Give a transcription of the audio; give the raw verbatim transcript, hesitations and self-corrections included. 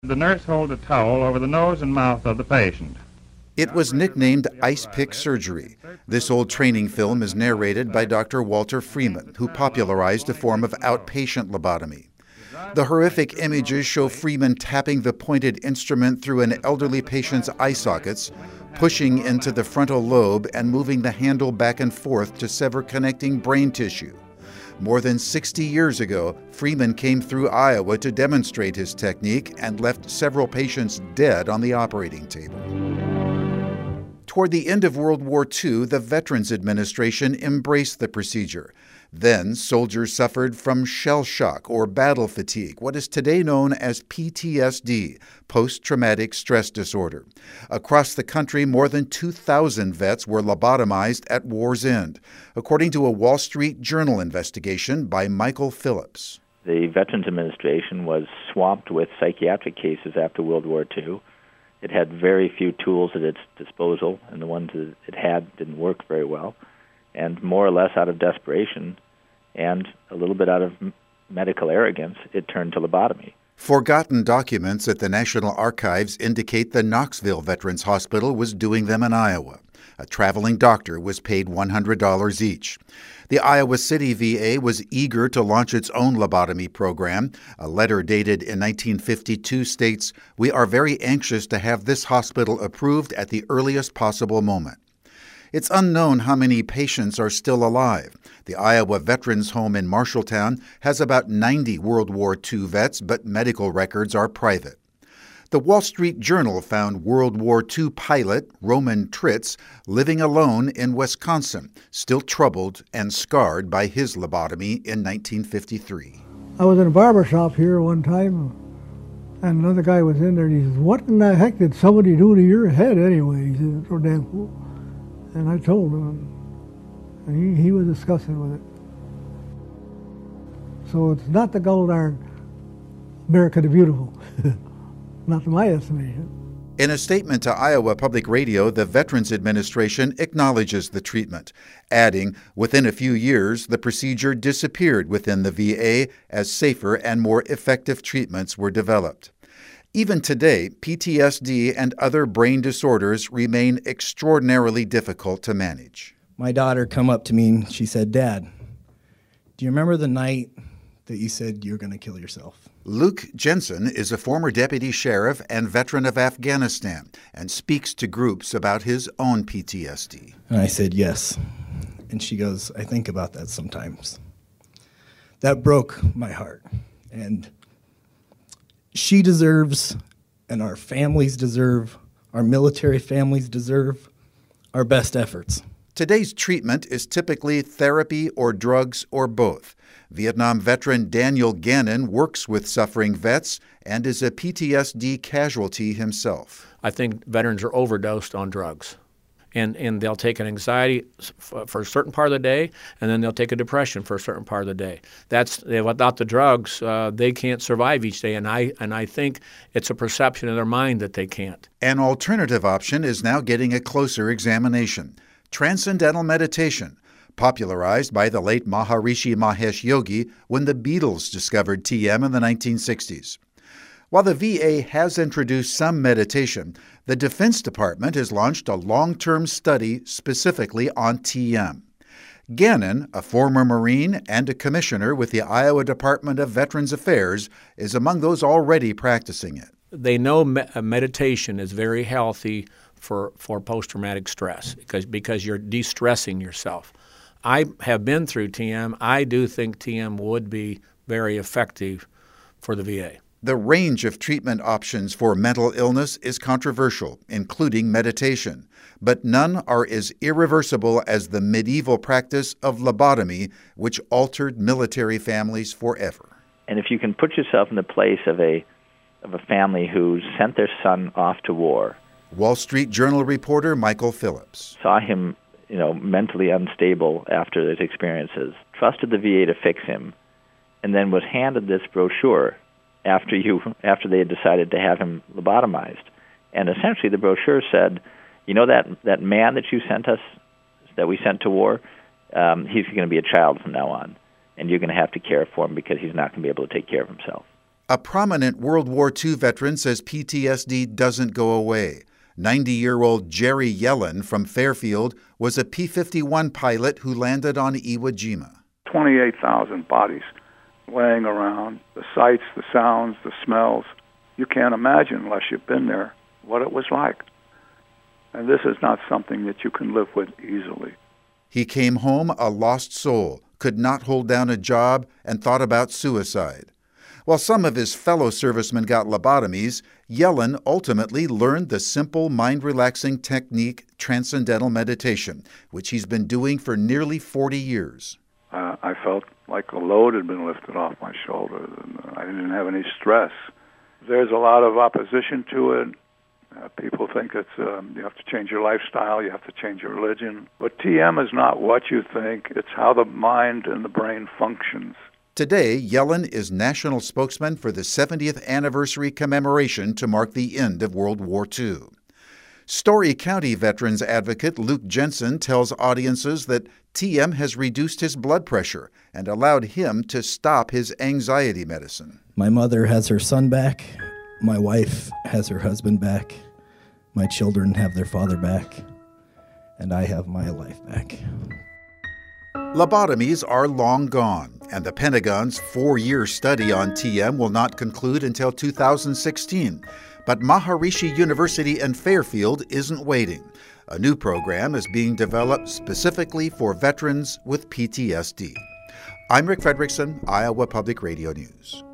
The nurse holds a towel over the nose and mouth of the patient. It was nicknamed Ice Pick Surgery. This old training film is narrated by Doctor Walter Freeman, who popularized a form of outpatient lobotomy. The horrific images show Freeman tapping the pointed instrument through an elderly patient's eye sockets, pushing into the frontal lobe and moving the handle back and forth to sever connecting brain tissue. More than sixty years ago, Freeman came through Iowa to demonstrate his technique and left several patients dead on the operating table. Toward the end of World War Two, the Veterans Administration embraced the procedure. Then, soldiers suffered from shell shock or battle fatigue, what is today known as P T S D, post-traumatic stress disorder. Across the country, more than two thousand vets were lobotomized at war's end, according to a Wall Street Journal investigation by Michael Phillips. The Veterans Administration was swamped with psychiatric cases after World War Two. It had very few tools at its disposal, and the ones that it had didn't work very well. And more or less out of desperation and a little bit out of medical arrogance, it turned to lobotomy. Forgotten documents at the National Archives indicate the Knoxville Veterans Hospital was doing them in Iowa. A traveling doctor was paid one hundred dollars each. The Iowa City V A was eager to launch its own lobotomy program. A letter dated in nineteen fifty-two states, "We are very anxious to have this hospital approved at the earliest possible moment." It's unknown how many patients are still alive. The Iowa Veterans Home in Marshalltown has about ninety World War Two vets, but medical records are private. The Wall Street Journal found World War Two pilot Roman Tritz living alone in Wisconsin, still troubled and scarred by his lobotomy in nineteen fifty-three. I was in a barber shop here one time, and another guy was in there, and he says, "What in the heck did somebody do to your head anyway?" He said, "It's so damn cool." And I told him, and he, he was disgusted with it. So it's not the gold iron America the Beautiful, not to my estimation. In a statement to Iowa Public Radio, the Veterans Administration acknowledges the treatment, adding, within a few years, the procedure disappeared within the V A as safer and more effective treatments were developed. Even today, P T S D and other brain disorders remain extraordinarily difficult to manage. My daughter come up to me and she said, "Dad, do you remember the night that you said you were going to kill yourself?" Luke Jensen is a former deputy sheriff and veteran of Afghanistan and speaks to groups about his own P T S D. And I said, "Yes." And she goes, "I think about that sometimes." That broke my heart. And she deserves, and our families deserve, our military families deserve, our best efforts. Today's treatment is typically therapy or drugs or both. Vietnam veteran Daniel Gannon works with suffering vets and is a P T S D casualty himself. I think veterans are overdosed on drugs. And and they'll take an anxiety for a certain part of the day, and then they'll take a depression for a certain part of the day. That's without the drugs, uh, they can't survive each day, and I and I think it's a perception in their mind that they can't. An alternative option is now getting a closer examination: transcendental meditation, popularized by the late Maharishi Mahesh Yogi when the Beatles discovered T M in the nineteen sixties. While the V A has introduced some meditation, the Defense Department has launched a long-term study specifically on T M. Gannon, a former Marine and a commissioner with the Iowa Department of Veterans Affairs, is among those already practicing it. They know me- meditation is very healthy for, for post-traumatic stress because, because you're de-stressing yourself. I have been through T M. I do think T M would be very effective for the V A. The range of treatment options for mental illness is controversial, including meditation, but none are as irreversible as the medieval practice of lobotomy, which altered military families forever. And if you can put yourself in the place of a of a family who sent their son off to war. Wall Street Journal reporter Michael Phillips saw him, you know, mentally unstable after his experiences, trusted the V A to fix him, and then was handed this brochure after you after they had decided to have him lobotomized. And essentially the brochure said, you know that that man that you sent us, that we sent to war, um, he's going to be a child from now on, and you're going to have to care for him because he's not going to be able to take care of himself. A prominent World War Two veteran says P T S D doesn't go away. ninety-year-old Jerry Yellen from Fairfield was a P fifty-one pilot who landed on Iwo Jima. twenty-eight thousand bodies laying around, the sights, the sounds, the smells. You can't imagine, unless you've been there, what it was like. And this is not something that you can live with easily. He came home a lost soul, could not hold down a job, and thought about suicide. While some of his fellow servicemen got lobotomies, Yellen ultimately learned the simple, mind-relaxing technique transcendental meditation, which he's been doing for nearly forty years. Uh, I felt like a load had been lifted off my shoulders, and I didn't have any stress. There's a lot of opposition to it. Uh, people think it's um, you have to change your lifestyle, you have to change your religion. But T M is not what you think, it's how the mind and the brain functions. Today, Yellen is national spokesman for the seventieth anniversary commemoration to mark the end of World War Two. Story County veterans advocate Luke Jensen tells audiences that T M has reduced his blood pressure and allowed him to stop his anxiety medicine. My mother has her son back. My wife has her husband back. My children have their father back. And I have my life back. Lobotomies are long gone, and the Pentagon's four-year study on T M will not conclude until two thousand sixteen. But Maharishi University in Fairfield isn't waiting. A new program is being developed specifically for veterans with P T S D. I'm Rick Fredrickson, Iowa Public Radio News.